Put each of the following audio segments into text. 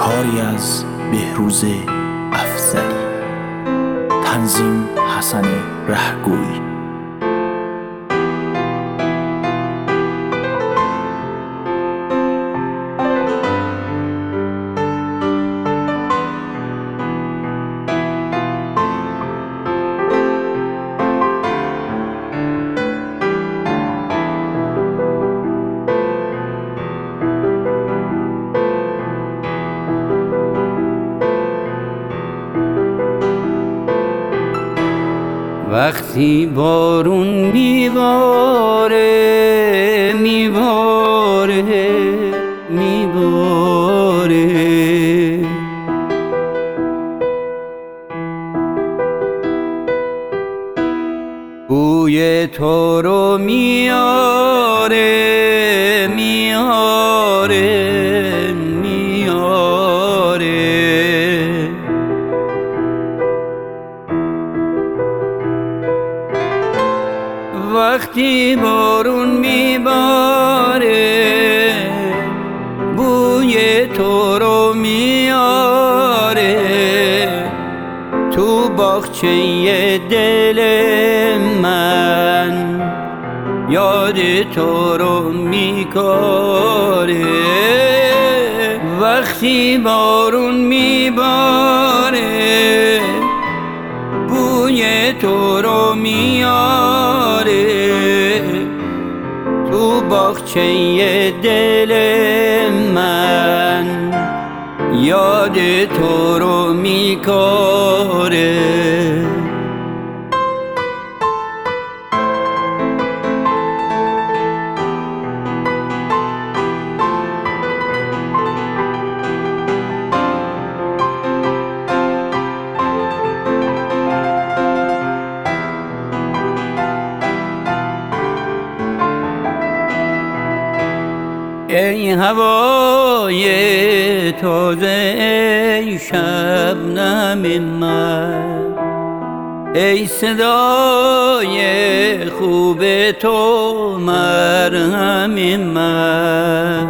کاری از بهروز افضلی. تنظیم حسن رهگوی. وقتی بارون میباره بوی تو رو میاره وقتی بارون میباره بوی تو رو میاره تو باغچه دل من یاد تو رو میکاره وقتی بارون میباره بوی تو رو میاره تو باغچه دل من یاد تو رو میکاره ای هوای تازه ای شبنم من ای صدای خوب تو مرهم من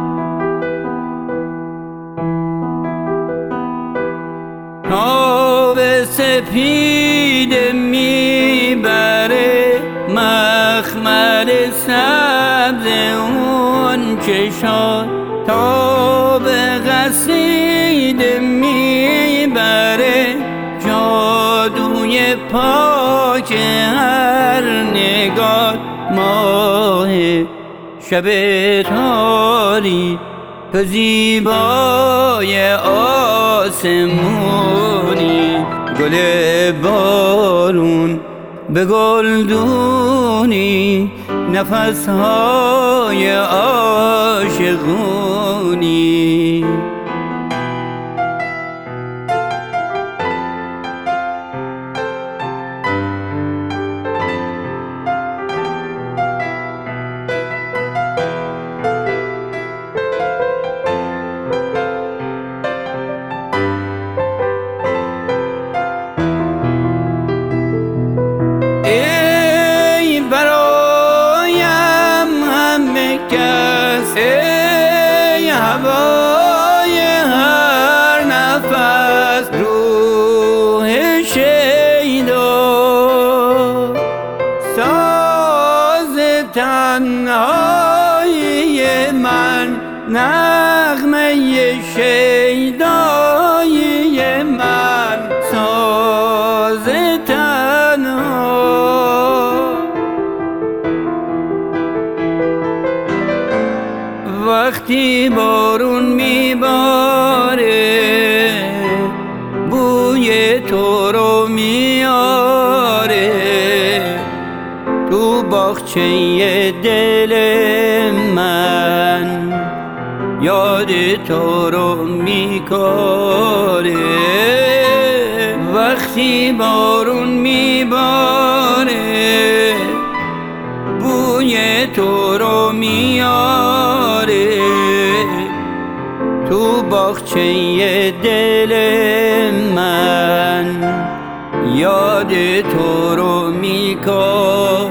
آب سپید میبره مخمل سبز اون چشان تا به قصید میبره جادوی پاک هر نگاه ماه شب تاری تو زیبای آسمونی گل بارون به گلدونی نفسهای عاشقونی ای هوای هر نفس روح شیدا ساز تنهایی من نغمه شیدایی من ساز تنها وقتی بارون میباره بوی تو رو میاره تو باغچه دل من یاد تو رو میکاره وقتی بارون میباره بوی تو رو میاره تو باغچه دل من یاد تو رو میکاره